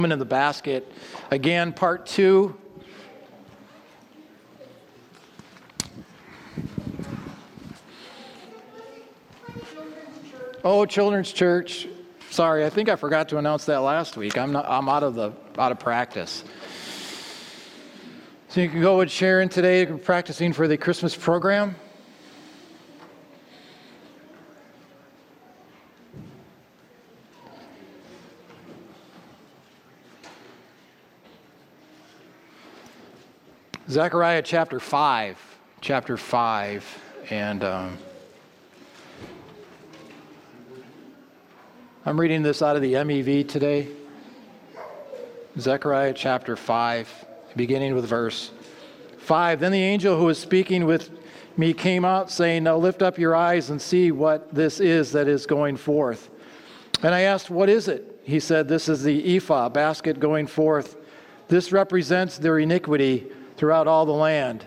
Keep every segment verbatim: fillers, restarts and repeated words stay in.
In the basket. Again, part two. Oh, Children's Church. Sorry, I think I forgot to announce that last week. I'm not. I'm out of the out of practice. So you can go with Sharon today, practicing for the Christmas program. Zechariah chapter five, chapter five, and um, I'm reading this out of the M E V today. Zechariah chapter five, beginning with verse five. Then the angel who was speaking with me came out, saying, "Now lift up your eyes and see what this is that is going forth." And I asked, "What is it?" He said, "This is the ephah basket going forth. This represents their iniquity throughout all the land."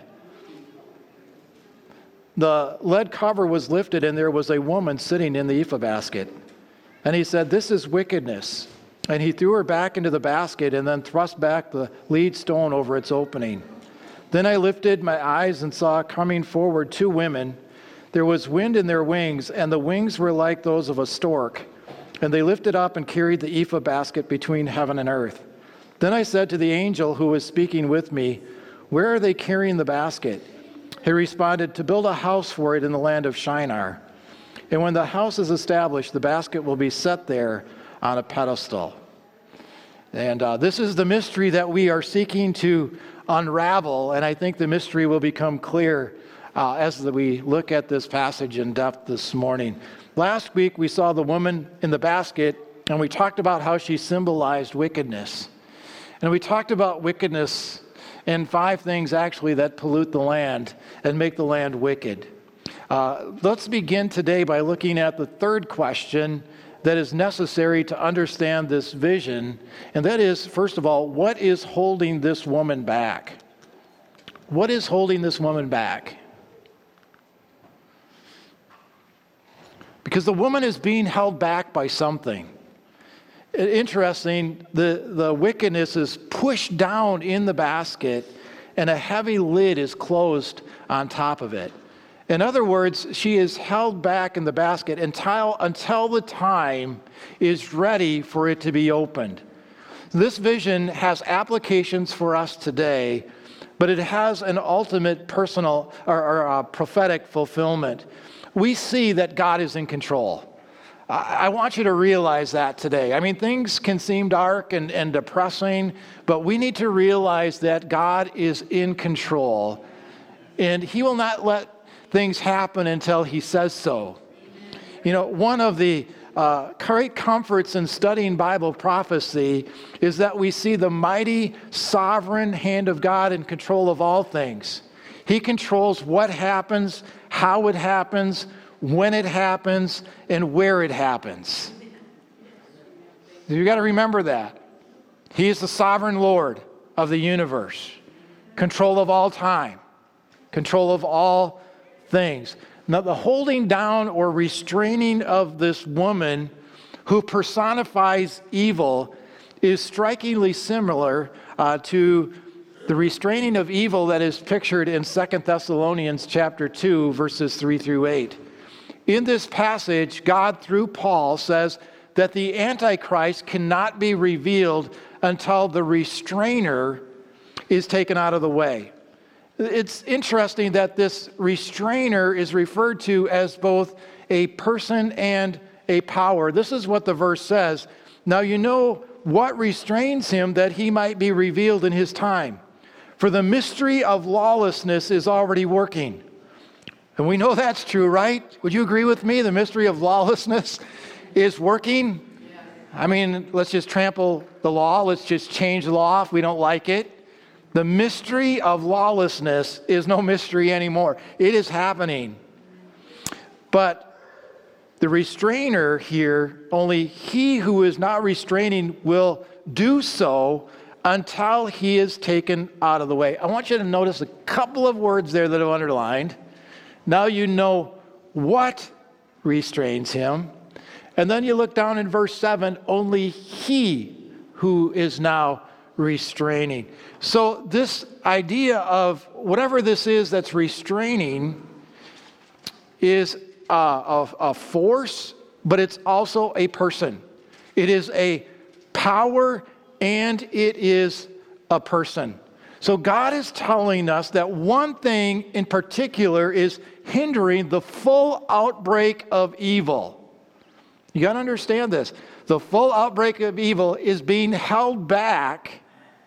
The lead cover was lifted, and there was a woman sitting in the ephah basket. And he said, "This is wickedness." And he threw her back into the basket and then thrust back the lead stone over its opening. Then I lifted my eyes and saw coming forward two women. There was wind in their wings, and the wings were like those of a stork. And they lifted up and carried the ephah basket between heaven and earth. Then I said to the angel who was speaking with me, "Where are they carrying the basket?" He responded, "To build a house for it in the land of Shinar. And when the house is established, the basket will be set there on a pedestal." And uh, this is the mystery that we are seeking to unravel, and I think the mystery will become clear uh, as we look at this passage in depth this morning. Last week, we saw the woman in the basket, and we talked about how she symbolized wickedness. And we talked about wickedness and five things actually that pollute the land and make the land wicked. Uh, let's begin today by looking at the third question that is necessary to understand this vision. And that is, first of all, what is holding this woman back? What is holding this woman back? Because the woman is being held back by something. Interesting, the, the wickedness is pushed down in the basket and a heavy lid is closed on top of it. In other words, she is held back in the basket until, until the time is ready for it to be opened. This vision has applications for us today, but it has an ultimate personal or, or uh, prophetic fulfillment. We see that God is in control. I want you to realize that today. I mean, things can seem dark and, and depressing, but we need to realize that God is in control, and He will not let things happen until He says so. You know, one of the uh, great comforts in studying Bible prophecy is that we see the mighty, sovereign hand of God in control of all things. He controls what happens, how it happens, when it happens, and where it happens. You've got to remember that. He is the sovereign Lord of the universe, control of all time, control of all things. Now, the holding down or restraining of this woman who personifies evil is strikingly similar uh, to the restraining of evil that is pictured in Second Thessalonians chapter two, verses three through eight. In this passage, God, through Paul, says that the Antichrist cannot be revealed until the restrainer is taken out of the way. It's interesting that this restrainer is referred to as both a person and a power. This is what the verse says. Now you know what restrains him, that he might be revealed in his time. For the mystery of lawlessness is already working. And we know that's true, right? Would you agree with me? The mystery of lawlessness is working. I mean, let's just trample the law. Let's just change the law if we don't like it. The mystery of lawlessness is no mystery anymore. It is happening. But the restrainer here, only he who is not restraining will do so until he is taken out of the way. I want you to notice a couple of words there that are underlined. Now you know what restrains him. And then you look down in verse seven, only he who is now restraining. So this idea of whatever this is that's restraining is a, a, a force, but it's also a person. It is a power and it is a person. So God is telling us that one thing in particular is hindering the full outbreak of evil. You got to understand this. The full outbreak of evil is being held back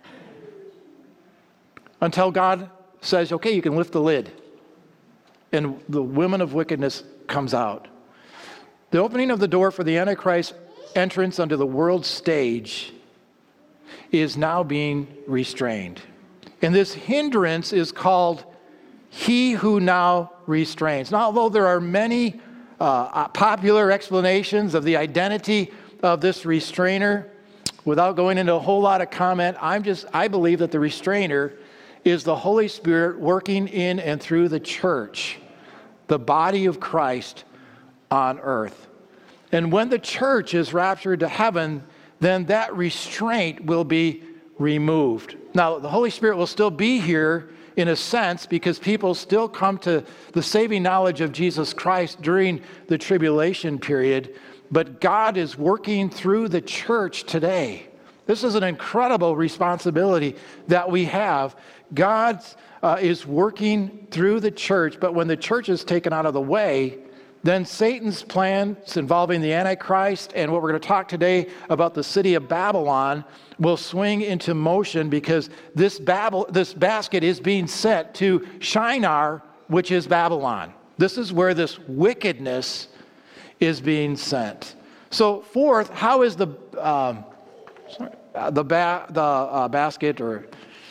until God says, okay, you can lift the lid. And the women of wickedness comes out. The opening of the door for the Antichrist entrance onto the world stage is now being restrained. And this hindrance is called he who now restrains. Now, although there are many uh, popular explanations of the identity of this restrainer, without going into a whole lot of comment, I'm just, I believe that the restrainer is the Holy Spirit working in and through the church, the body of Christ on earth. And when the church is raptured to heaven, then that restraint will be removed. Now, the Holy Spirit will still be here in a sense because people still come to the saving knowledge of Jesus Christ during the tribulation period, but God is working through the church today. This is an incredible responsibility that we have. God uh, is working through the church, but when the church is taken out of the way, then Satan's plans involving the Antichrist and what we're going to talk today about the city of Babylon will swing into motion because this Babel, this basket is being sent to Shinar, which is Babylon. This is where this wickedness is being sent. So fourth, how is the um, sorry, uh, the ba- the uh, basket or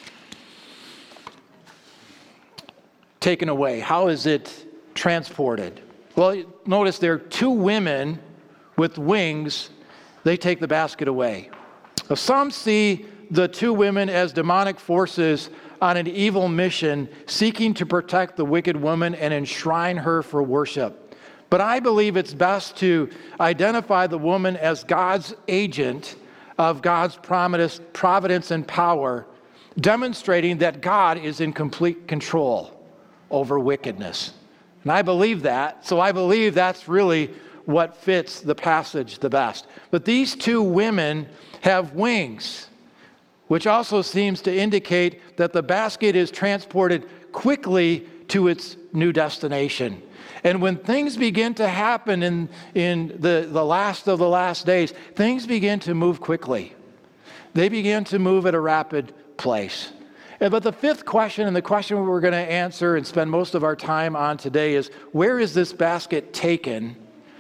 taken away? How is it transported? Well, notice there are two women with wings. They take the basket away. Now, some see the two women as demonic forces on an evil mission, seeking to protect the wicked woman and enshrine her for worship. But I believe it's best to identify the woman as God's agent of God's providence and power, demonstrating that God is in complete control over wickedness. And I believe that, so I believe that's really what fits the passage the best. But these two women have wings, which also seems to indicate that the basket is transported quickly to its new destination. And when things begin to happen in, in the, the last of the last days, things begin to move quickly. They begin to move at a rapid pace. But the fifth question, and the question we're going to answer and spend most of our time on today is, where is this basket taken,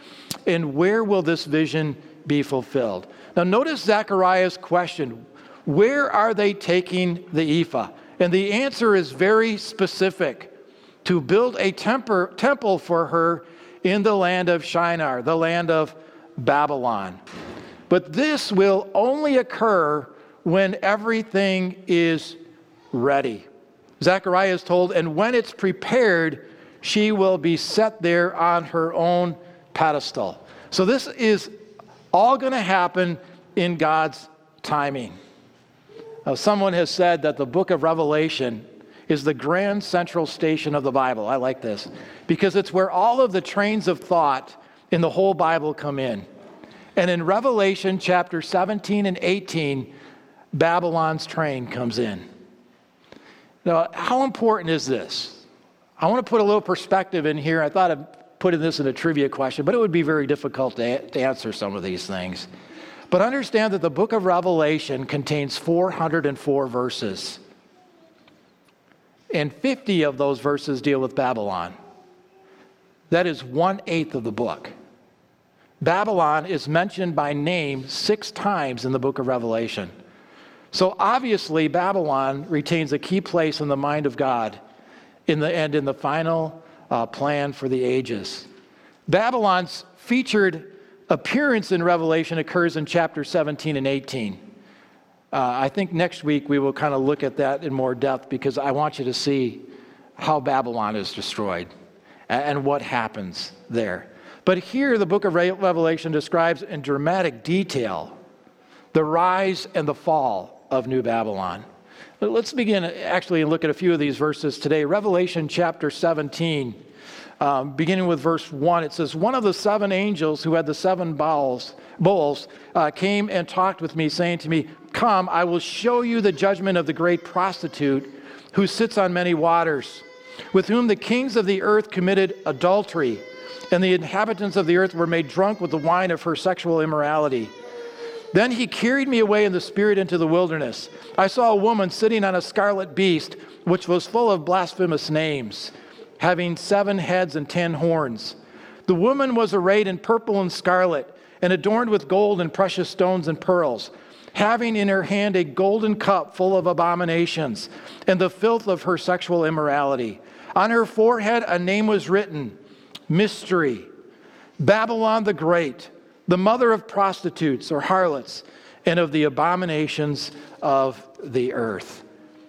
and where will this vision be fulfilled? Now notice Zechariah's question, where are they taking the ephah? And the answer is very specific, to build a temper, temple for her in the land of Shinar, the land of Babylon. But this will only occur when everything is ready. Zechariah is told, and when it's prepared, she will be set there on her own pedestal. So this is all going to happen in God's timing. Now, someone has said that the book of Revelation is the grand central station of the Bible. I like this because it's where all of the trains of thought in the whole Bible come in. And in Revelation chapter seventeen and eighteen, Babylon's train comes in. Now, how important is this? I want to put a little perspective in here. I thought of putting this in a trivia question, but it would be very difficult to, a- to answer some of these things. But understand that the book of Revelation contains four hundred four verses. And fifty of those verses deal with Babylon. That is one-eighth of the book. Babylon is mentioned by name six times in the book of Revelation. So obviously, Babylon retains a key place in the mind of God in the and in the final uh, plan for the ages. Babylon's featured appearance in Revelation occurs in chapter seventeen and eighteen. Uh, I think next week we will kind of look at that in more depth because I want you to see how Babylon is destroyed and, and what happens there. But here the book of Revelation describes in dramatic detail the rise and the fall of New Babylon. But let's begin actually and look at a few of these verses today. Revelation chapter seventeen, um, beginning with verse one, it says, "One of the seven angels who had the seven bowls, bowls uh, came and talked with me, saying to me, 'Come, I will show you the judgment of the great prostitute who sits on many waters, with whom the kings of the earth committed adultery, and the inhabitants of the earth were made drunk with the wine of her sexual immorality.' Then he carried me away in the spirit into the wilderness. I saw a woman sitting on a scarlet beast, which was full of blasphemous names, having seven heads and ten horns. The woman was arrayed in purple and scarlet, and adorned with gold and precious stones and pearls, having in her hand a golden cup full of abominations, and the filth of her sexual immorality. On her forehead a name was written, Mystery, Babylon the Great, the mother of prostitutes or harlots, and of the abominations of the earth.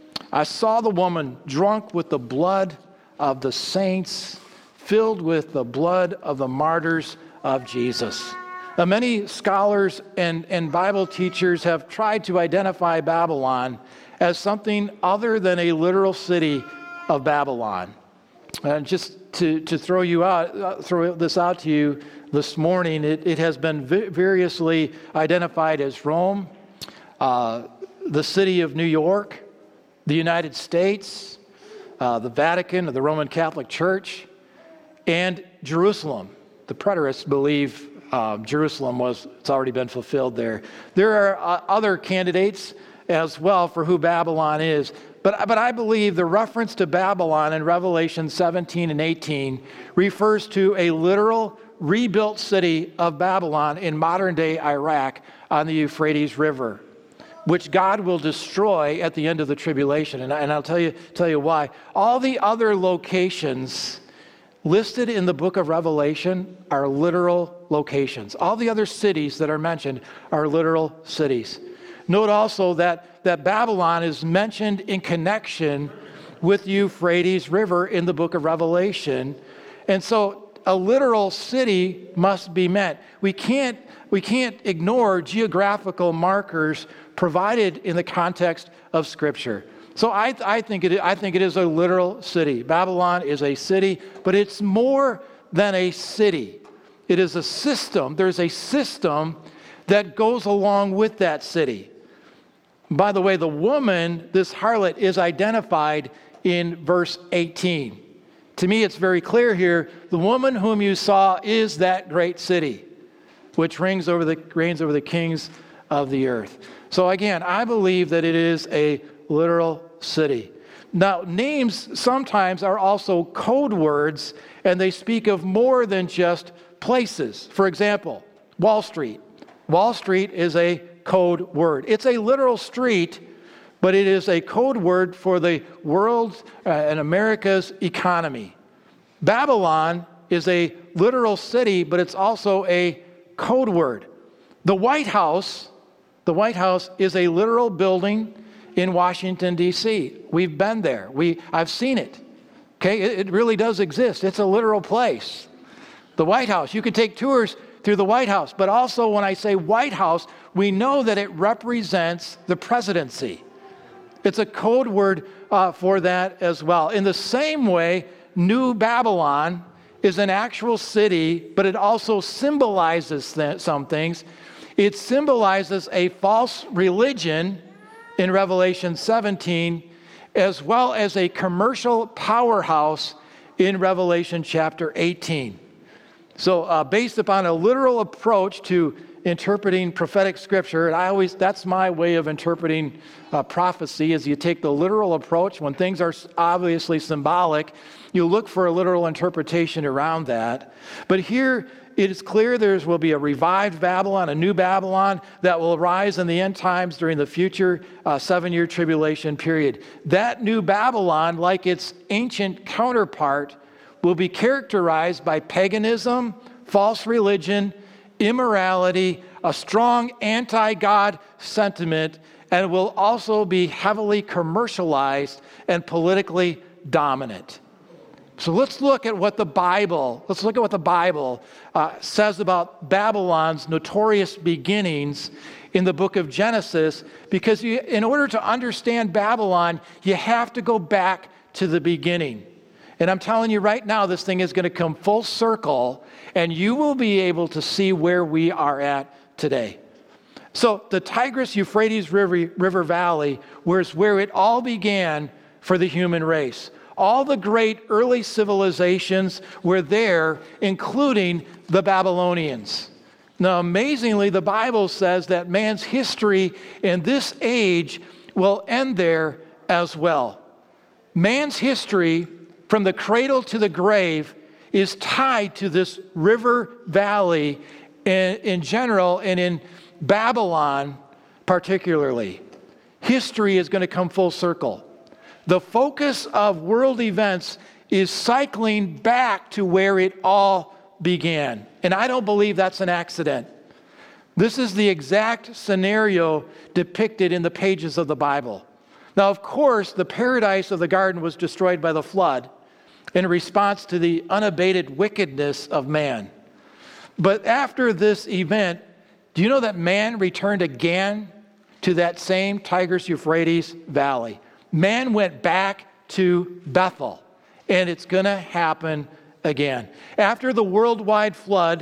I saw the woman drunk with the blood of the saints, filled with the blood of the martyrs of Jesus." Now, many scholars and, and Bible teachers have tried to identify Babylon as something other than a literal city of Babylon. And just to, to throw you out, uh, throw this out to you this morning, it, it has been vi- variously identified as Rome, uh, the city of New York, the United States, uh, the Vatican, or the Roman Catholic Church, and Jerusalem. The preterists believe uh, Jerusalem was, it's already been fulfilled there. There are uh, other candidates as well for who Babylon is. But, but I believe the reference to Babylon in Revelation seventeen and eighteen refers to a literal rebuilt city of Babylon in modern-day Iraq on the Euphrates River, which God will destroy at the end of the tribulation. And, and I'll tell you, tell you why. All the other locations listed in the book of Revelation are literal locations. All the other cities that are mentioned are literal cities. Note also that, that Babylon is mentioned in connection with the Euphrates River in the book of Revelation. And so a literal city must be met. We can't, we can't ignore geographical markers provided in the context of Scripture. So I, I, think it, I think it is a literal city. Babylon is a city, but it's more than a city. It is a system. There's a system that goes along with that city. By the way, the woman, this harlot, is identified in verse eighteen. To me, it's very clear here, the woman whom you saw is that great city, which reigns over the, reigns over the kings of the earth. So again, I believe that it is a literal city. Now, names sometimes are also code words, and they speak of more than just places. For example, Wall Street. Wall Street is a code word. It's a literal street, but it is a code word for the world's uh, and America's economy. Babylon is a literal city, but it's also a code word. The White House, the White House is a literal building in Washington, D C We've been there. We, I've seen it. Okay, it, it really does exist. It's a literal place. The White House, you can take tours through the White House, but also when I say White House, we know that it represents the presidency. It's a code word uh, for that as well. In the same way, New Babylon is an actual city, but it also symbolizes th- some things. It symbolizes a false religion in Revelation seventeen, as well as a commercial powerhouse in Revelation chapter eighteen. So uh, based upon a literal approach to interpreting prophetic scripture, and I always, that's my way of interpreting uh, prophecy, is you take the literal approach. When things are obviously symbolic, you look for a literal interpretation around that. But here it is clear there will be a revived Babylon, a new Babylon that will arise in the end times during the future uh, seven-year tribulation period. That new Babylon, like its ancient counterpart, will be characterized by paganism, false religion, immorality, a strong anti-God sentiment, and will also be heavily commercialized and politically dominant. So let's look at what the Bible, let's look at what the Bible uh, says about Babylon's notorious beginnings in the book of Genesis, because you, in order to understand Babylon, you have to go back to the beginning. And I'm telling you right now, this thing is going to come full circle, and you will be able to see where we are at today. So the Tigris-Euphrates River, River Valley was where it all began for the human race. All the great early civilizations were there, including the Babylonians. Now, amazingly, the Bible says that man's history in this age will end there as well. Man's history from the cradle to the grave is tied to this river valley in, in general and in Babylon particularly. History is going to come full circle. The focus of world events is cycling back to where it all began. And I don't believe that's an accident. This is the exact scenario depicted in the pages of the Bible. Now, of course, the paradise of the garden was destroyed by the flood in response to the unabated wickedness of man. But after this event, do you know that man returned again to that same Tigris-Euphrates valley? Man went back to Bethel, and it's going to happen again. After the worldwide flood,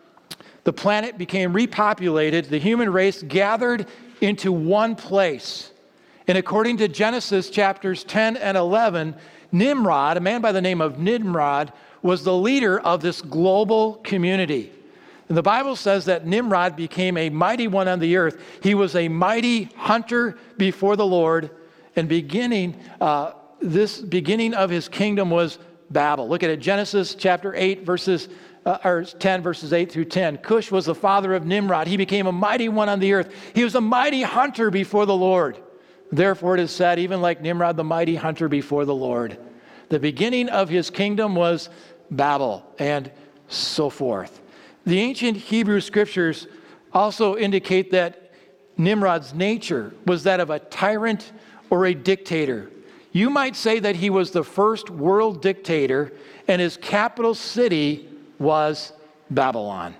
the planet became repopulated. The human race gathered into one place. And according to Genesis chapters ten and eleven, Nimrod, a man by the name of Nimrod, was the leader of this global community. And the Bible says that Nimrod became a mighty one on the earth. He was a mighty hunter before the Lord, and beginning uh, this beginning of his kingdom was Babel. Look at it, Genesis chapter eight, verses uh, or ten, verses eight through ten. Cush was the father of Nimrod. He became a mighty one on the earth. He was a mighty hunter before the Lord. Therefore, it is said, even like Nimrod, the mighty hunter before the Lord. The beginning of his kingdom was Babel, and so forth. The ancient Hebrew scriptures also indicate that Nimrod's nature was that of a tyrant or a dictator. You might say that he was the first world dictator, and his capital city was Babylon.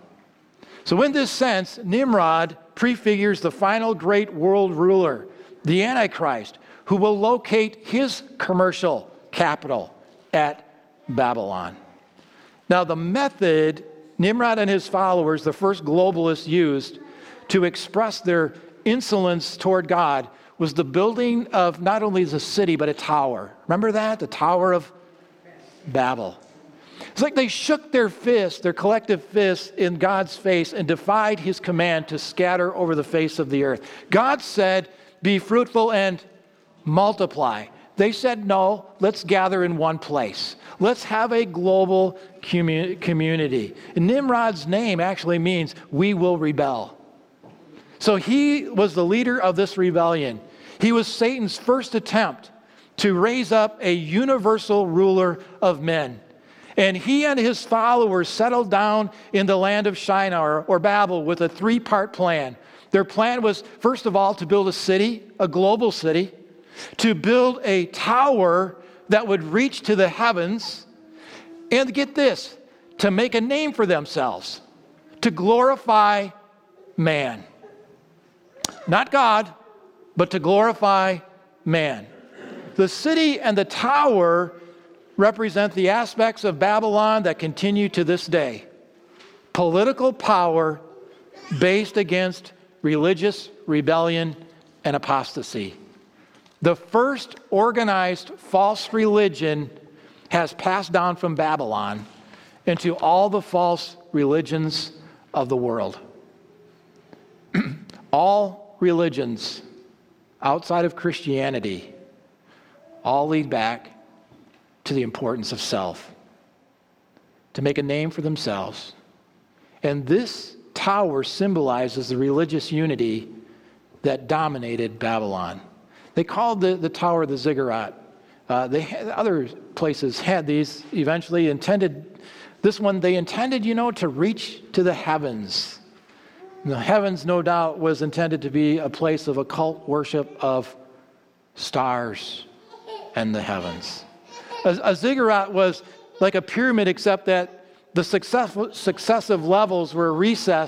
So in this sense, Nimrod prefigures the final great world ruler, the Antichrist, who will locate his commercial capital at Babylon. Now, the method Nimrod and his followers, the first globalists, used to express their insolence toward God was the building of not only the city, but a tower. Remember that? The Tower of Babel. It's like they shook their fists, their collective fists, in God's face and defied his command to scatter over the face of the earth. God said, be fruitful and multiply. They said, no, let's gather in one place. Let's have a global commu- community. And Nimrod's name actually means we will rebel. So he was the leader of this rebellion. He was Satan's first attempt to raise up a universal ruler of men. And he and his followers settled down in the land of Shinar, or Babel, with a three-part plan. Their plan was, first of all, to build a city, a global city, to build a tower that would reach to the heavens, and get this, to make a name for themselves, to glorify man. Not God, but to glorify man. The city and the tower represent the aspects of Babylon that continue to this day. Political power based against religious rebellion and apostasy. The first organized false religion has passed down from Babylon into all the false religions of the world. All religions outside of Christianity all lead back to the importance of self, to make a name for themselves. And this tower symbolizes the religious unity that dominated Babylon. They called the, the tower the ziggurat. Uh, they had, other places had these eventually intended, this one they intended, you know, to reach to the heavens. The heavens, no doubt, was intended to be a place of occult worship of stars and the heavens. A, a ziggurat was like a pyramid, except that the successful, successive levels were recessed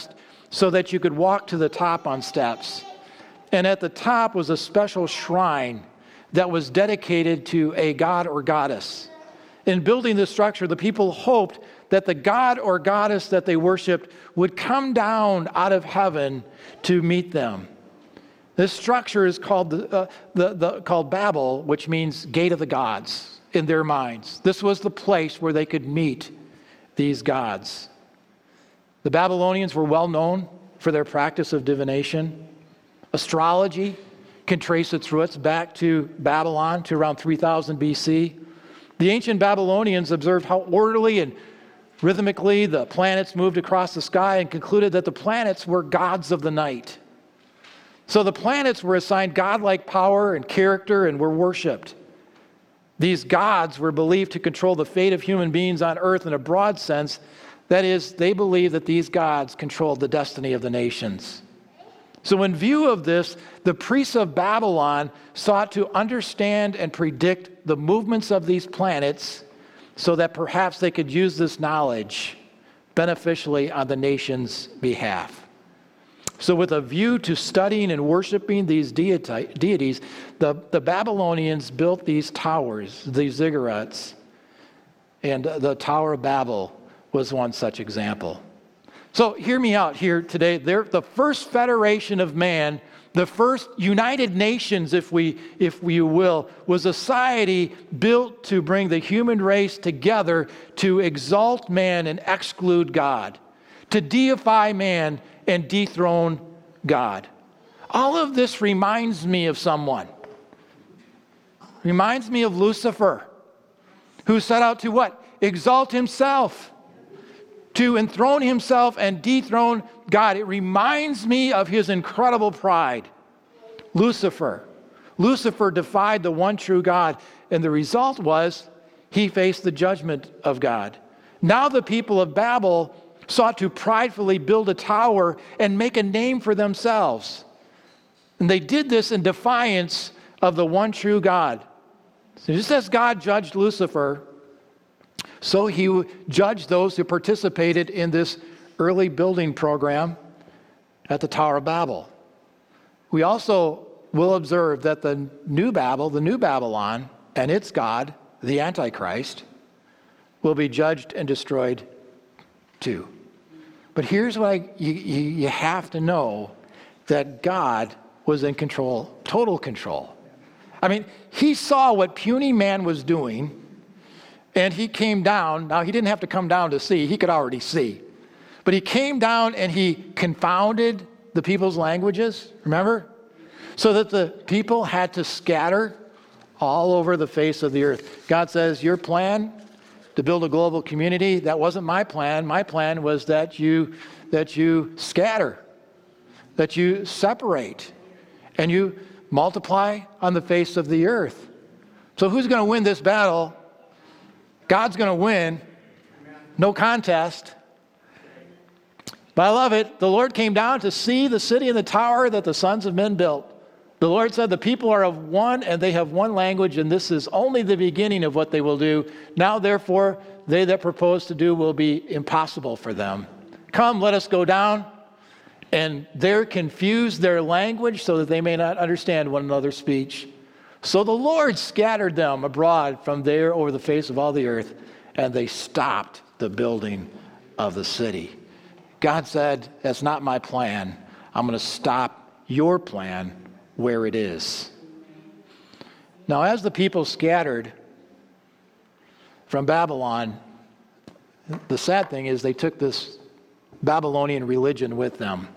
so that you could walk to the top on steps. And at the top was a special shrine that was dedicated to a god or goddess. In building this structure, the people hoped that the god or goddess that they worshiped would come down out of heaven to meet them. This structure is called the, uh, the, the called Babel, which means gate of the gods in their minds. This was the place where they could meet these gods. The Babylonians were well known for their practice of divination. Astrology can trace its roots back to Babylon, to around three thousand B C. The ancient Babylonians observed how orderly and rhythmically the planets moved across the sky and concluded that the planets were gods of the night. So the planets were assigned godlike power and character and were worshipped. These gods were believed to control the fate of human beings on earth in a broad sense. That is, they believed that these gods controlled the destiny of the nations. So in view of this, the priests of Babylon sought to understand and predict the movements of these planets so that perhaps they could use this knowledge beneficially on the nation's behalf. So with a view to studying and worshiping these deity, deities, the, the Babylonians built these towers, these ziggurats, and the Tower of Babel was one such example. So hear me out here today. They're the first federation of man, the first United Nations, if we, if we will, was a society built to bring the human race together to exalt man and exclude God, to deify man and dethrone God. All of this reminds me of someone. Reminds me of Lucifer, who set out to what? Exalt himself, to enthrone himself and dethrone God. It reminds me of his incredible pride. Lucifer. Lucifer defied the one true God, and the result was he faced the judgment of God. Now the people of Babel sought to pridefully build a tower and make a name for themselves. And they did this in defiance of the one true God. So just as God judged Lucifer, so he judged those who participated in this early building program at the Tower of Babel. We also will observe that the new Babel, the new Babylon, and its God, the Antichrist, will be judged and destroyed too. But here's what I, you, you, you have to know, that God was in control, total control. I mean, he saw what puny man was doing, and he came down. Now, he didn't have to come down to see. He could already see. But he came down and he confounded the people's languages, remember? So that the people had to scatter all over the face of the earth. God says, your plan to build a global community, that wasn't my plan. My plan was that you, that you scatter, that you separate, and you multiply on the face of the earth. So who's going to win this battle? God's going to win. No contest. But I love it. The Lord came down to see the city and the tower that the sons of men built. The Lord said, the people are of one, and they have one language, and this is only the beginning of what they will do. Now, therefore, they that propose to do will be impossible for them. Come, let us go down, and there confuse their language so that they may not understand one another's speech. So the Lord scattered them abroad from there over the face of all the earth, and they stopped the building of the city. God said, that's not my plan. I'm going to stop your plan where it is. Now, as the people scattered from Babylon, the sad thing is they took this Babylonian religion with them.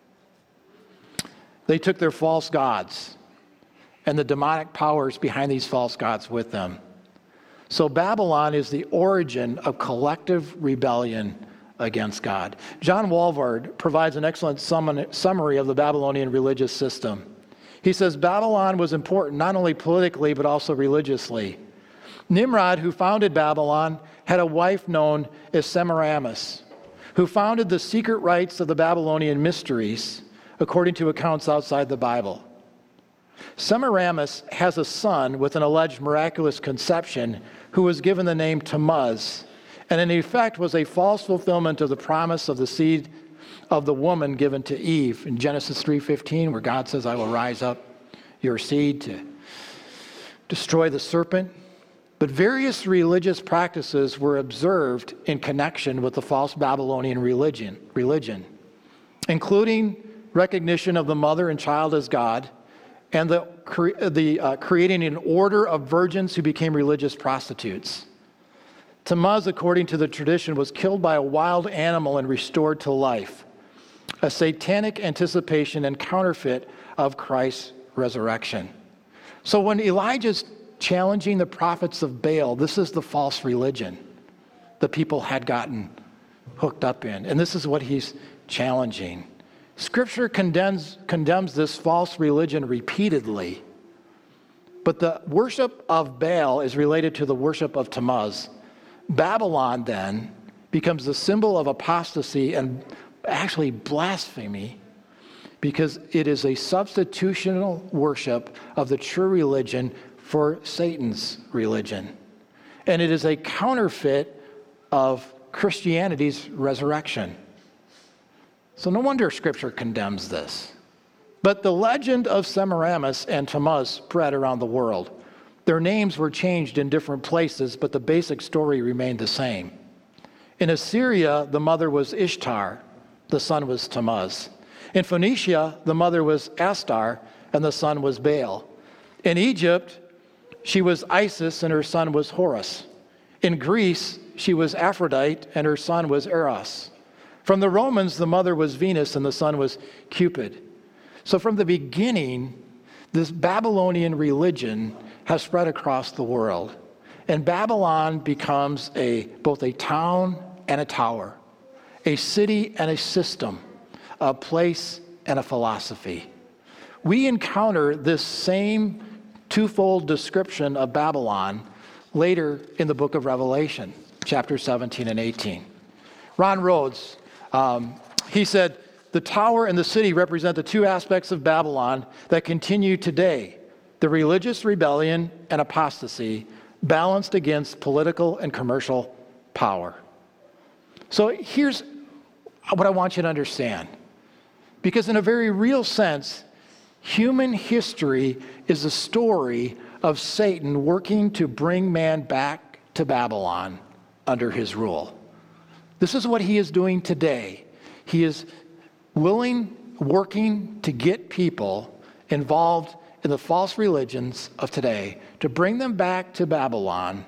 They took their false gods and the demonic powers behind these false gods with them. So Babylon is the origin of collective rebellion against God. John Walvoord provides an excellent summary of the Babylonian religious system. He says Babylon was important not only politically but also religiously. Nimrod, who founded Babylon, had a wife known as Semiramis, who founded the secret rites of the Babylonian mysteries, according to accounts outside the Bible. Semiramis has a son with an alleged miraculous conception who was given the name Tammuz, and in effect was a false fulfillment of the promise of the seed of the woman given to Eve in Genesis three fifteen, where God says, I will rise up your seed to destroy the serpent. But various religious practices were observed in connection with the false Babylonian religion, religion, including recognition of the mother and child as God, and the, cre- the uh, creating an order of virgins who became religious prostitutes. Tammuz, according to the tradition, was killed by a wild animal and restored to life, a satanic anticipation and counterfeit of Christ's resurrection. So when Elijah's challenging the prophets of Baal, this is the false religion the people had gotten hooked up in. And this is what he's challenging. Scripture condemns, condemns this false religion repeatedly. But the worship of Baal is related to the worship of Tammuz. Babylon then becomes the symbol of apostasy and actually blasphemy, because it is a substitutional worship of the true religion for Satan's religion. And it is a counterfeit of Christianity's resurrection. So no wonder Scripture condemns this. But the legend of Semiramis and Tammuz spread around the world. Their names were changed in different places, but the basic story remained the same. In Assyria, the mother was Ishtar, the son was Tammuz. In Phoenicia, the mother was Astar, and the son was Baal. In Egypt, she was Isis, and her son was Horus. In Greece, she was Aphrodite, and her son was Eros. From the Romans, the mother was Venus, and the son was Cupid. So from the beginning, this Babylonian religion has spread across the world. And Babylon becomes a both a town and a tower, a city and a system, a place and a philosophy. We encounter this same twofold description of Babylon later in the book of Revelation, chapter seventeen and eighteen. Ron Rhodes, um, he said, the tower and the city represent the two aspects of Babylon that continue today, the religious rebellion and apostasy balanced against political and commercial power. So here's what I want you to understand. Because in a very real sense, human history is a story of Satan working to bring man back to Babylon under his rule. This is what he is doing today. He is willing, working to get people involved in the false religions of today, to bring them back to Babylon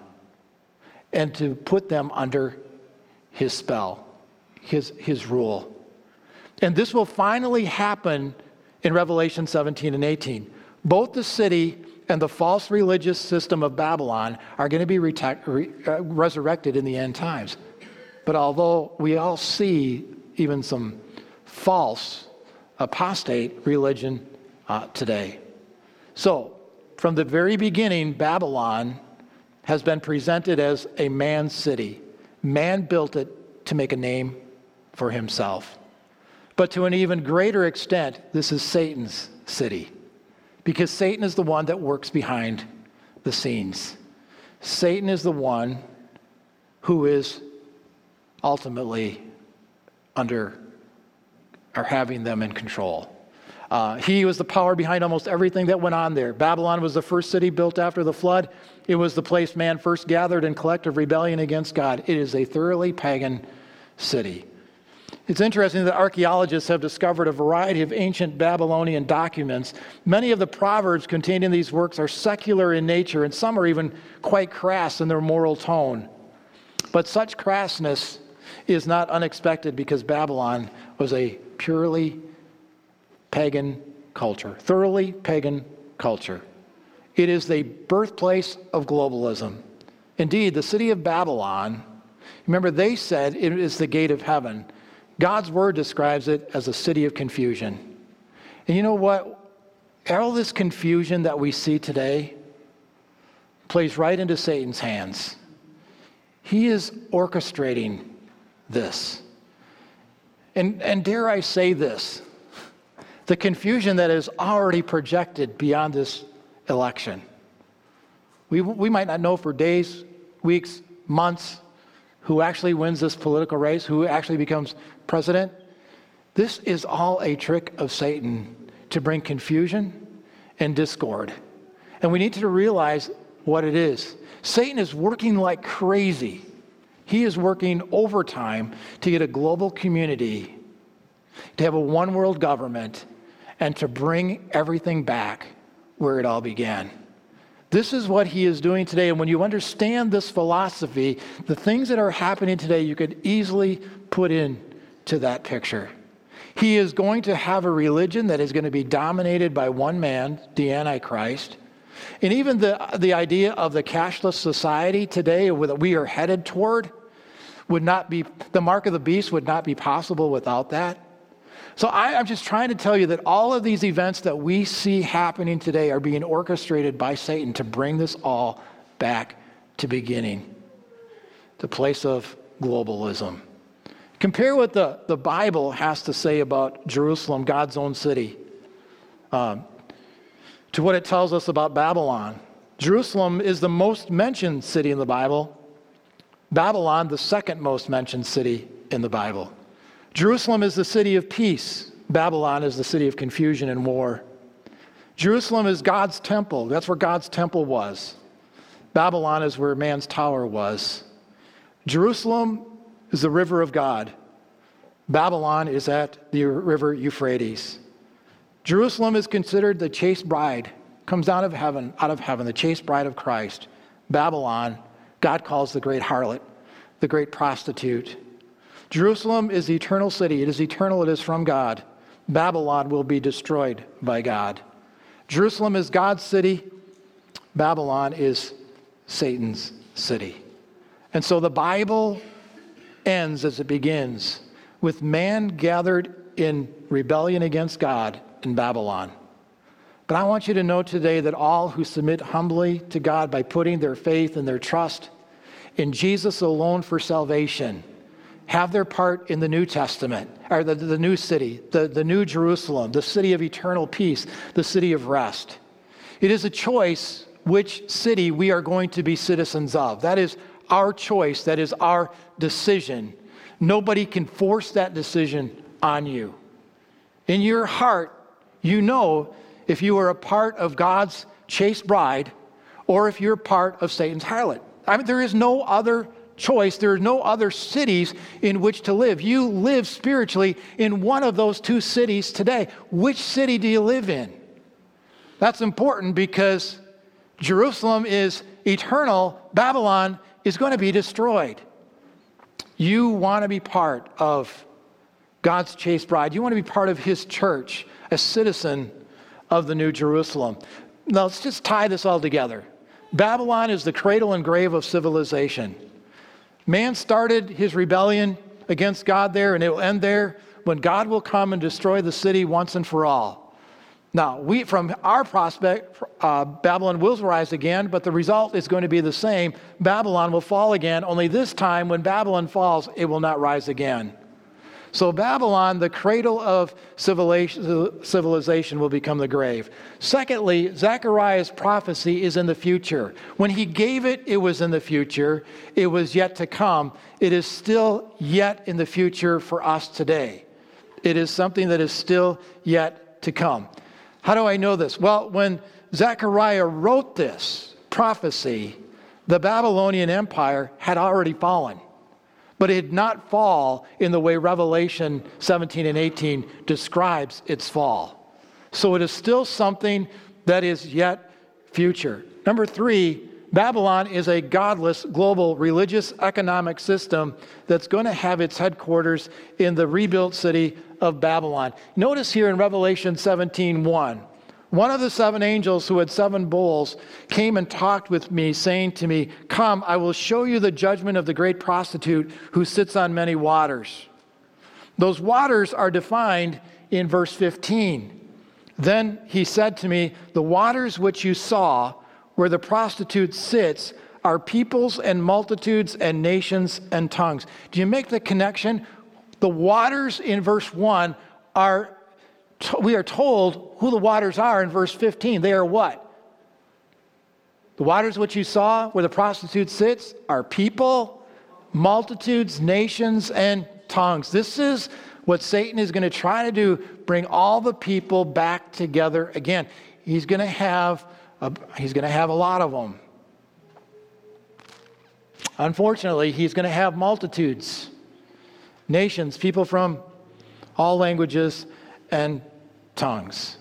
and to put them under his spell, his, his rule. And this will finally happen in Revelation seventeen and eighteen. Both the city and the false religious system of Babylon are going to be reta- re- uh, resurrected in the end times. But although we all see even some false apostate religion uh, today. So, from the very beginning, Babylon has been presented as a man's city. Man built it to make a name for himself. But to an even greater extent, this is Satan's city, because Satan is the one that works behind the scenes. Satan is the one who is ultimately under or having them in control. Uh, he was the power behind almost everything that went on there. Babylon was the first city built after the flood. It was the place man first gathered in collective rebellion against God. It is a thoroughly pagan city. It's interesting that archaeologists have discovered a variety of ancient Babylonian documents. Many of the proverbs contained in these works are secular in nature, and some are even quite crass in their moral tone. But such crassness is not unexpected, because Babylon was a purely pagan culture, thoroughly pagan culture. It is the birthplace of globalism. Indeed, the city of Babylon, remember they said it is the gate of heaven. God's word describes it as a city of confusion. And you know what? All this confusion that we see today plays right into Satan's hands. He is orchestrating this. And, and dare I say this, the confusion that is already projected beyond this election. We, we might not know for days, weeks, months, who actually wins this political race, who actually becomes president. This is all a trick of Satan to bring confusion and discord. And we need to realize what it is. Satan is working like crazy. He is working overtime to get a global community, to have a one world government, and to bring everything back where it all began. This is what he is doing today. And when you understand this philosophy, the things that are happening today, you could easily put into that picture. He is going to have a religion that is going to be dominated by one man, the Antichrist. And even the, the idea of the cashless society today that we are headed toward would not be, the mark of the beast would not be possible without that. So I, I'm just trying to tell you that all of these events that we see happening today are being orchestrated by Satan to bring this all back to beginning, the place of globalism. Compare what the, the Bible has to say about Jerusalem, God's own city, um, to what it tells us about Babylon. Jerusalem is the most mentioned city in the Bible. Babylon, the second most mentioned city in the Bible. Jerusalem is the city of peace. Babylon is the city of confusion and war. Jerusalem is God's temple. That's where God's temple was. Babylon is where man's tower was. Jerusalem is the river of God. Babylon is at the river Euphrates. Jerusalem is considered the chaste bride, comes down of heaven, out of heaven, the chaste bride of Christ. Babylon, God calls the great harlot, the great prostitute. Jerusalem is the eternal city. It is eternal. It is from God. Babylon will be destroyed by God. Jerusalem is God's city. Babylon is Satan's city. And so the Bible ends as it begins with man gathered in rebellion against God in Babylon. But I want you to know today that all who submit humbly to God by putting their faith and their trust in Jesus alone for salvation have their part in the New Testament, or the, the new city, the, the new Jerusalem, the city of eternal peace, the city of rest. It is a choice which city we are going to be citizens of. That is our choice. That is our decision. Nobody can force that decision on you. In your heart, you know if you are a part of God's chaste bride or if you're part of Satan's harlot. I mean, there is no other choice. There are no other cities in which to live. You live spiritually in one of those two cities today. Which city do you live in? That's important because Jerusalem is eternal. Babylon is going to be destroyed. You want to be part of God's chaste bride. You want to be part of his church, a citizen of the New Jerusalem. Now let's just tie this all together. Babylon is the cradle and grave of civilization. Man started his rebellion against God there, and it will end there when God will come and destroy the city once and for all. Now, we, from our prospect, uh, Babylon will rise again, but the result is going to be the same. Babylon will fall again, only this time when Babylon falls, it will not rise again. So Babylon, the cradle of civilization, will become the grave. Secondly, Zechariah's prophecy is in the future. When he gave it, it was in the future. It was yet to come. It is still yet in the future for us today. It is something that is still yet to come. How do I know this? Well, when Zechariah wrote this prophecy, the Babylonian Empire had already fallen. But it did not fall in the way Revelation seventeen and eighteen describes its fall. So it is still something that is yet future. Number three, Babylon is a godless global religious economic system that's going to have its headquarters in the rebuilt city of Babylon. Notice here in Revelation seventeen one, one of the seven angels who had seven bowls came and talked with me, saying to me, "Come, I will show you the judgment of the great prostitute who sits on many waters." Those waters are defined in verse fifteen. Then he said to me, "The waters which you saw where the prostitute sits are peoples and multitudes and nations and tongues." Do you make the connection? The waters in verse one are, we are told who the waters are in verse fifteen. They are what? The waters which you saw where the prostitute sits are people, multitudes, nations, and tongues. This is What Satan is going to try to do, bring all the people back together again. He's going to have a, he's going to have a lot of them. Unfortunately, he's going to have multitudes, nations, people from all languages and tongues.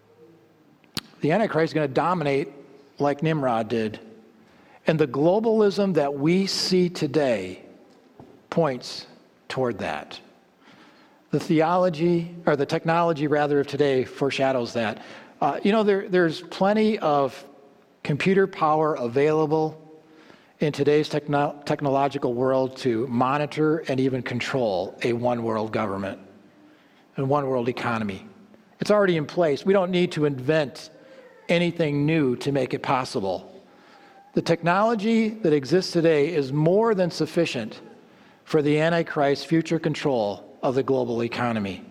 The Antichrist is going to dominate like Nimrod did. And the globalism that we see today points toward that. The theology, or the technology rather, of today foreshadows that. Uh, you know, there, there's plenty of computer power available in today's techno- technological world to monitor and even control a one-world government and one-world economy. It's already in place. We don't need to invent anything new to make it possible. The technology that exists today is more than sufficient for the Antichrist's future control of the global economy.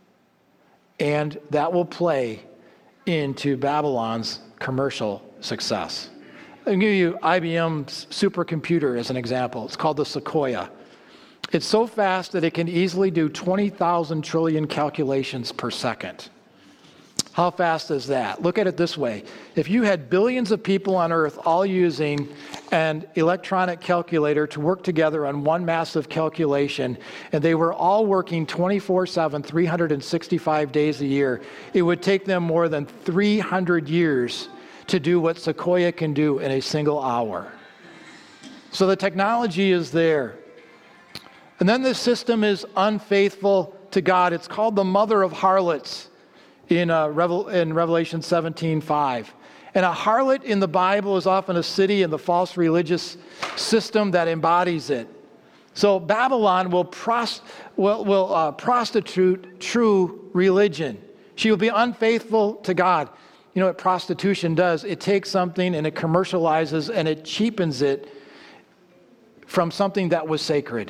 And that will play into Babylon's commercial success. I'll give you I B M's supercomputer as an example. It's called the Sequoia. It's so fast that it can easily do twenty thousand trillion calculations per second. How fast is that? Look at it this way. If you had billions of people on Earth all using an electronic calculator to work together on one massive calculation, and they were all working twenty-four seven, three hundred sixty-five days a year, it would take them more than three hundred years to do what Sequoia can do in a single hour. So the technology is there. And then this system is unfaithful to God. It's called the mother of harlots in, uh, Revel- in Revelation seventeen five. And a harlot in the Bible is often a city in the false religious system that embodies it. So Babylon will, pros- will, will uh, prostitute true religion. She will be unfaithful to God. You know what prostitution does? It takes something and it commercializes and it cheapens it from something that was sacred.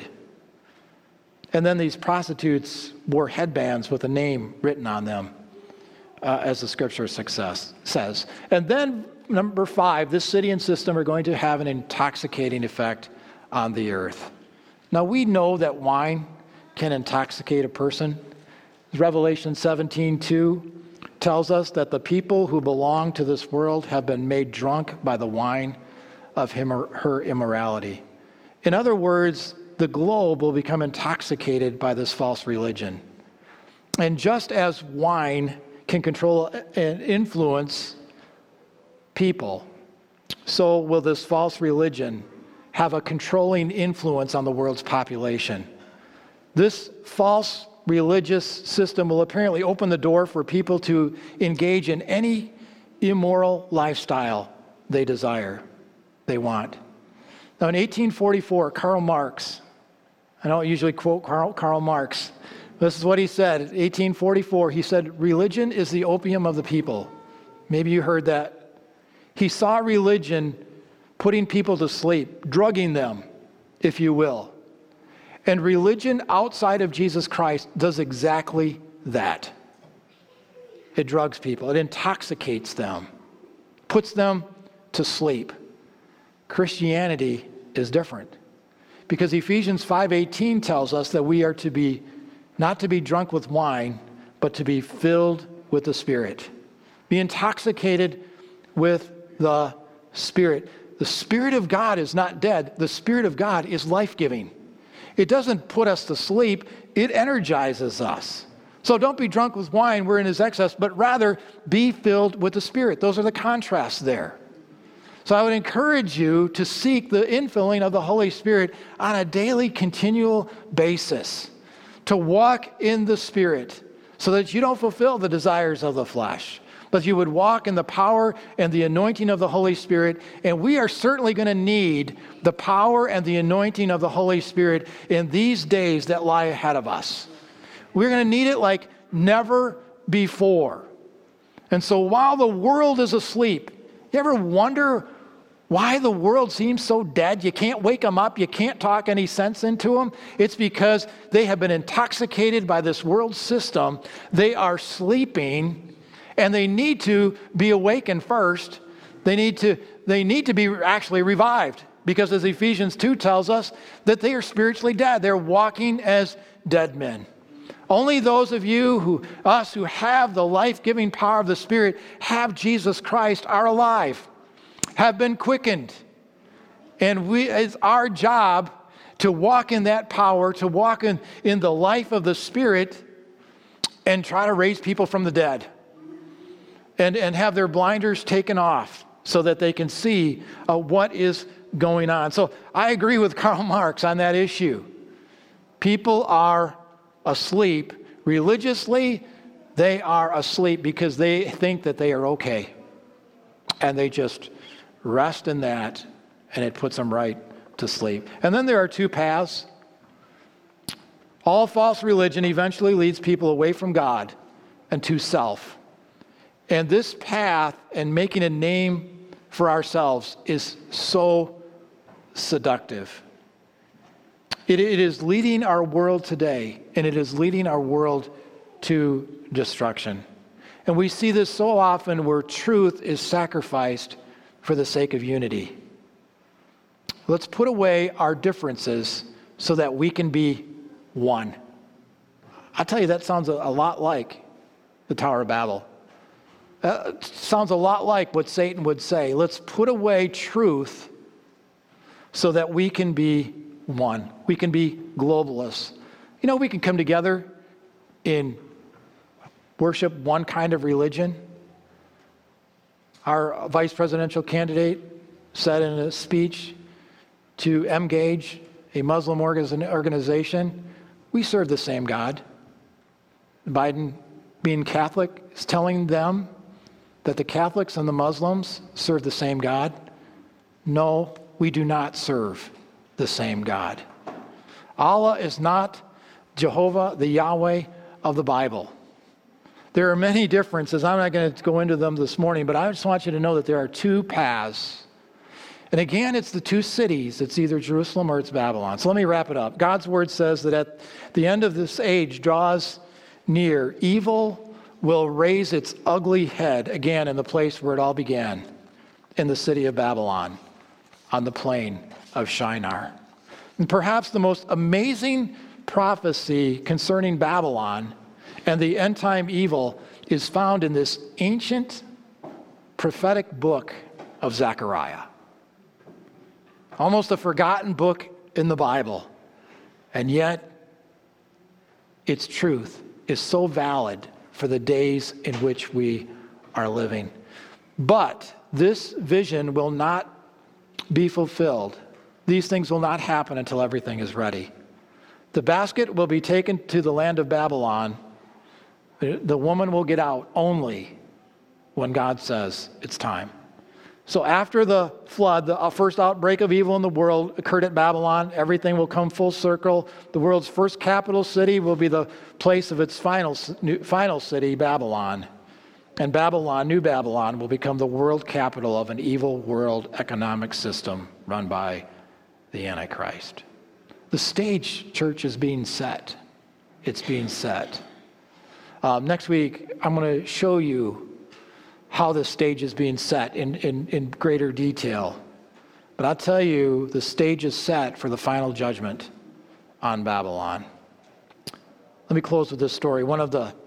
And then these prostitutes wore headbands with a name written on them, uh, as the scripture success says. And then number five, this city and system are going to have an intoxicating effect on the earth. Now we know that wine can intoxicate a person. Revelation seventeen two tells us that the people who belong to this world have been made drunk by the wine of him or her immorality. In other words, the globe will become intoxicated by this false religion. And just as wine can control and influence people, so will this false religion have a controlling influence on the world's population. This false religious system will apparently open the door for people to engage in any immoral lifestyle they desire, they want. Now in eighteen forty-four, Karl Marx, I don't usually quote Karl, Karl Marx, this is what he said. In eighteen forty-four, he said, "Religion is the opium of the people." Maybe you heard that. He saw religion putting people to sleep, drugging them, if you will. And religion outside of Jesus Christ does exactly that. It drugs people. It intoxicates them, puts them to sleep. Christianity is different because Ephesians five eighteen tells us that we are to be not to be drunk with wine, but to be filled with the Spirit. Be intoxicated with the Spirit. The Spirit of God is not dead. The Spirit of God is life-giving. It doesn't put us to sleep. It energizes us. So don't be drunk with wine, we're in his excess, but rather be filled with the Spirit. Those are the contrasts there. So I would encourage you to seek the infilling of the Holy Spirit on a daily, continual basis, to walk in the Spirit so that you don't fulfill the desires of the flesh, but you would walk in the power and the anointing of the Holy Spirit. And we are certainly going to need the power and the anointing of the Holy Spirit in these days that lie ahead of us. We're going to need it like never before. And so while the world is asleep, you ever wonder why the world seems so dead? You can't wake them up. You can't talk any sense into them. It's because they have been intoxicated by this world system. They are sleeping. And they need to be awakened first. They need to, they need to be actually revived. Because as Ephesians two tells us, that they are spiritually dead. They're walking as dead men. Only those of you who, us who have the life-giving power of the Spirit, have Jesus Christ, are alive, have been quickened. And we, it's our job to walk in that power, to walk in, in the life of the Spirit and try to raise people from the dead and, and have their blinders taken off so that they can see uh, what is going on. So I agree with Karl Marx on that issue. People are asleep. Religiously, they are asleep because they think that they are okay. And they just rest in that, and it puts them right to sleep. And then there are two paths. All false religion eventually leads people away from God and to self. And this path and making a name for ourselves is so seductive. It, it is leading our world today, and it is leading our world to destruction. And we see this so often where truth is sacrificed for the sake of unity. Let's put away our differences so that we can be one. I tell you, that sounds a, a lot like the Tower of Babel. Uh, sounds a lot like what Satan would say. Let's put away truth so that we can be one. We can be globalists. You know, we can come together in worship one kind of religion. Our vice presidential candidate said in a speech to Mgage, a Muslim organization, we serve the same God. Biden, being Catholic, is telling them that the Catholics and the Muslims serve the same God. No, we do not serve the same God. Allah is not Jehovah, the Yahweh of the Bible. There are many differences. I'm not going to go into them this morning, but I just want you to know that there are two paths. And again, it's the two cities. It's either Jerusalem or it's Babylon. So let me wrap it up. God's word says that at the end of this age draws near. Evil will raise its ugly head again in the place where it all began, in the city of Babylon, on the plain of Shinar. And perhaps the most amazing prophecy concerning Babylon and the end-time evil is found in this ancient prophetic book of Zechariah. Almost a forgotten book in the Bible. And yet, its truth is so valid for the days in which we are living. But this vision will not be fulfilled. These things will not happen until everything is ready. The basket will be taken to the land of Babylon. The woman will get out only when God says it's time. So after the flood, the first outbreak of evil in the world occurred at Babylon. Everything will come full circle. The world's first capital city will be the place of its final, final city, Babylon. And Babylon, New Babylon, will become the world capital of an evil world economic system run by the Antichrist. The stage, church, is being set. It's being set. Um, next week, I'm going to show you how the stage is being set in, in, in greater detail. But I'll tell you, the stage is set for the final judgment on Babylon. Let me close with this story. One of the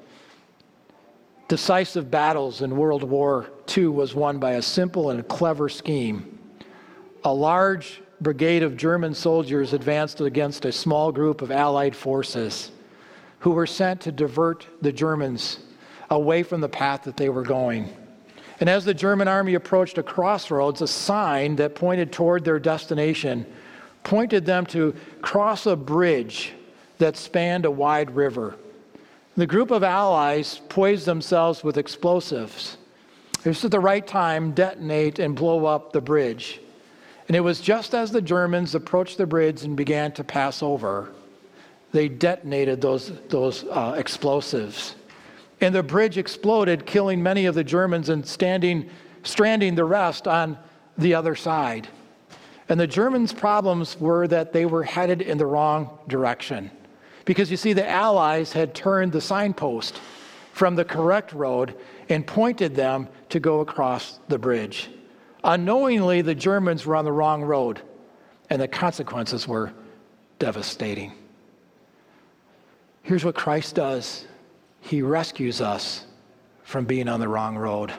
decisive battles in World War Two was won by a simple and clever scheme. A large brigade of German soldiers advanced against a small group of Allied forces who were sent to divert the Germans away from the path that they were going. And as the German army approached a crossroads, a sign that pointed toward their destination pointed them to cross a bridge that spanned a wide river. The group of allies poised themselves with explosives. Just at the right time, detonate and blow up the bridge. And it was just as the Germans approached the bridge and began to pass over, they detonated those, those uh, explosives. And the bridge exploded, killing many of the Germans and standing, stranding the rest on the other side. And the Germans' problems were that they were headed in the wrong direction. Because you see, the Allies had turned the signpost from the correct road and pointed them to go across the bridge. Unknowingly, the Germans were on the wrong road, and the consequences were devastating. Here's what Christ does. He rescues us from being on the wrong road.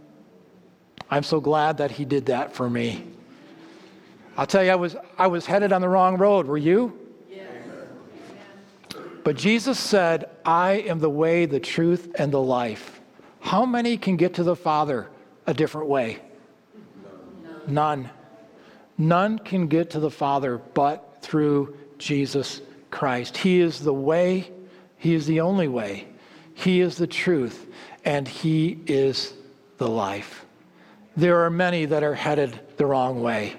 I'm so glad that he did that for me. I'll tell you, I was I was headed on the wrong road. Were you? Yes. But Jesus said, I am the way, the truth, and the life. How many can get to the Father a different way? None. None can get to the Father but through Jesus Christ. He is the way. He is the only way. He is the truth. And he is the life. There are many that are headed the wrong way.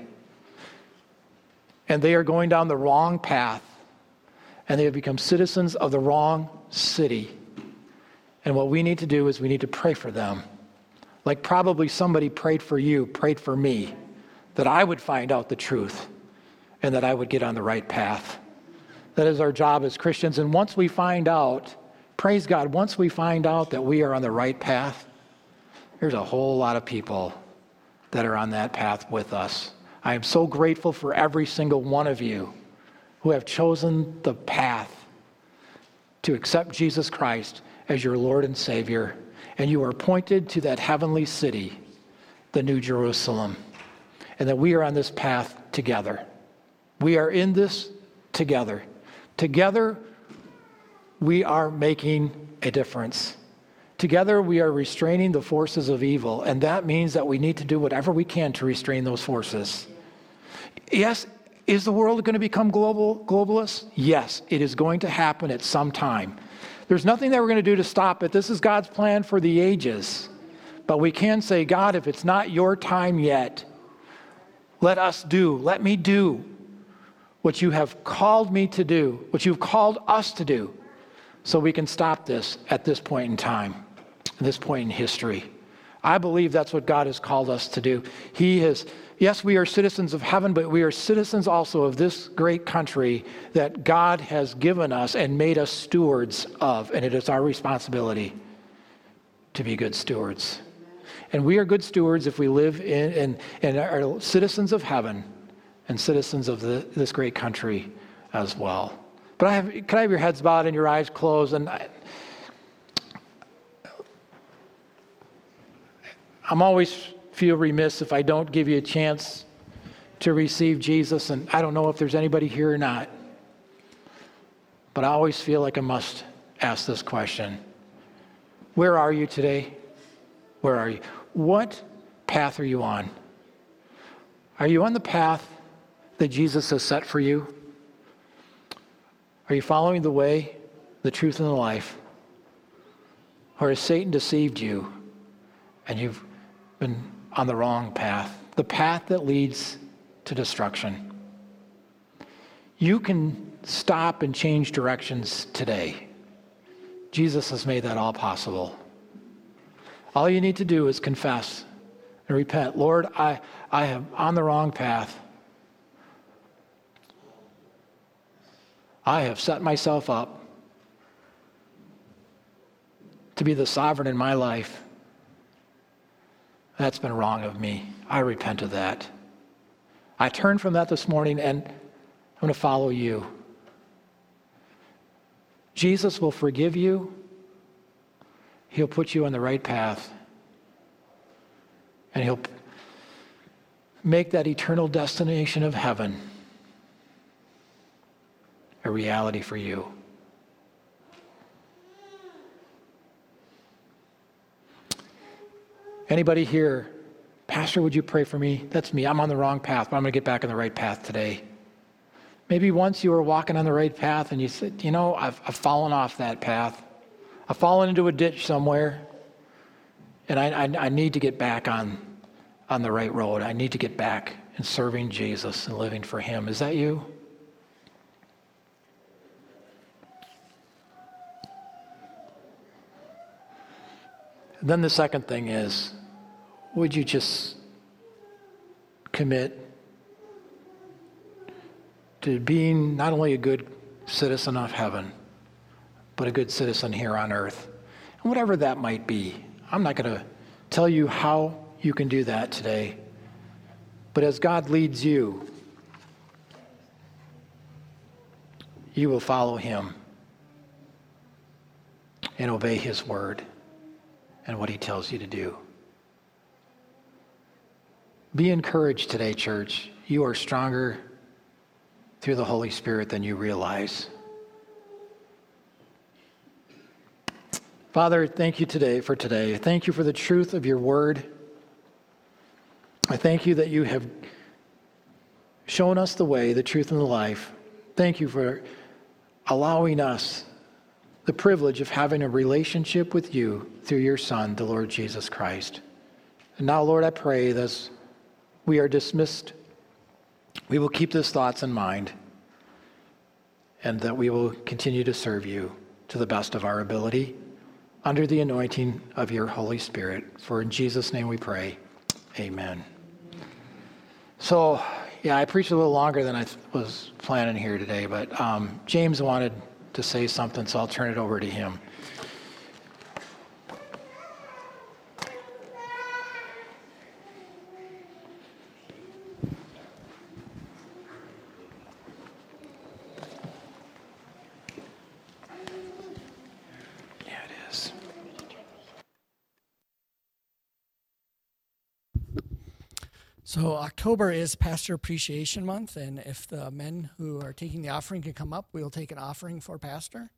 And they are going down the wrong path. And they have become citizens of the wrong city. And what we need to do is we need to pray for them. Like probably somebody prayed for you, prayed for me, that I would find out the truth and that I would get on the right path. That is our job as Christians. And once we find out, praise God, once we find out that we are on the right path, there's a whole lot of people that are on that path with us. I am so grateful for every single one of you who have chosen the path to accept Jesus Christ as your Lord and Savior. And you are pointed to that heavenly city, the New Jerusalem. And that we are on this path together. We are in this together. Together, we are making a difference. Together, we are restraining the forces of evil, and that means that we need to do whatever we can to restrain those forces. Yes, is the world going to become global, globalist? Yes, it is going to happen at some time. There's nothing that we're going to do to stop it. This is God's plan for the ages. But we can say, God, if it's not your time yet, let us do, let me do what you have called me to do, what you've called us to do, so we can stop this at this point in time, at this point in history. I believe that's what God has called us to do. He has, yes, we are citizens of heaven, but we are citizens also of this great country that God has given us and made us stewards of, and it is our responsibility to be good stewards. And we are good stewards if we live in and, and are citizens of heaven and citizens of the, this great country as well. But I have, can I have your heads bowed and your eyes closed? And I, I'm always feel remiss if I don't give you a chance to receive Jesus. And I don't know if there's anybody here or not. But I always feel like I must ask this question. Where are you today? Where are you? What path are you on? Are you on the path that Jesus has set for you? Are you following the way, the truth, and the life? Or has Satan deceived you and you've been on the wrong path, the path that leads to destruction? You can stop and change directions today. Jesus has made that all possible. All you need to do is confess and repent. Lord, I, I am on the wrong path. I have set myself up to be the sovereign in my life. That's been wrong of me. I repent of that. I turn from that this morning and I'm going to follow you. Jesus will forgive you. He'll put you on the right path. And he'll make that eternal destination of heaven a reality for you. Anybody here, Pastor, would you pray for me? That's me. I'm on the wrong path, but I'm going to get back on the right path today. Maybe once you were walking on the right path and you said, you know, I've, I've fallen off that path. I've fallen into a ditch somewhere, and I, I, I need to get back on, on the right road. I need to get back in serving Jesus and living for him. Is that you? Then the second thing is, would you just commit to being not only a good citizen of heaven, but a good citizen here on earth? And whatever that might be, I'm not going to tell you how you can do that today. But as God leads you, you will follow him. and obey his word and what he tells you to do. Be encouraged today, church. You are stronger through the Holy Spirit than you realize. Father, thank you today for today. Thank you for the truth of your word. I thank you that you have shown us the way, the truth, and the life. Thank you for allowing us the privilege of having a relationship with you through your Son, the Lord Jesus Christ. And now, Lord, I pray that as we are dismissed, we will keep these thoughts in mind and that we will continue to serve you to the best of our ability under the anointing of your Holy Spirit. For in Jesus' name we pray, amen. So, yeah, I preached a little longer than I th- was planning here today, but um, James wanted to say something, so I'll turn it over to him. Yeah, it is. So October is Pastor Appreciation Month, and if the men who are taking the offering can come up, we'll take an offering for Pastor.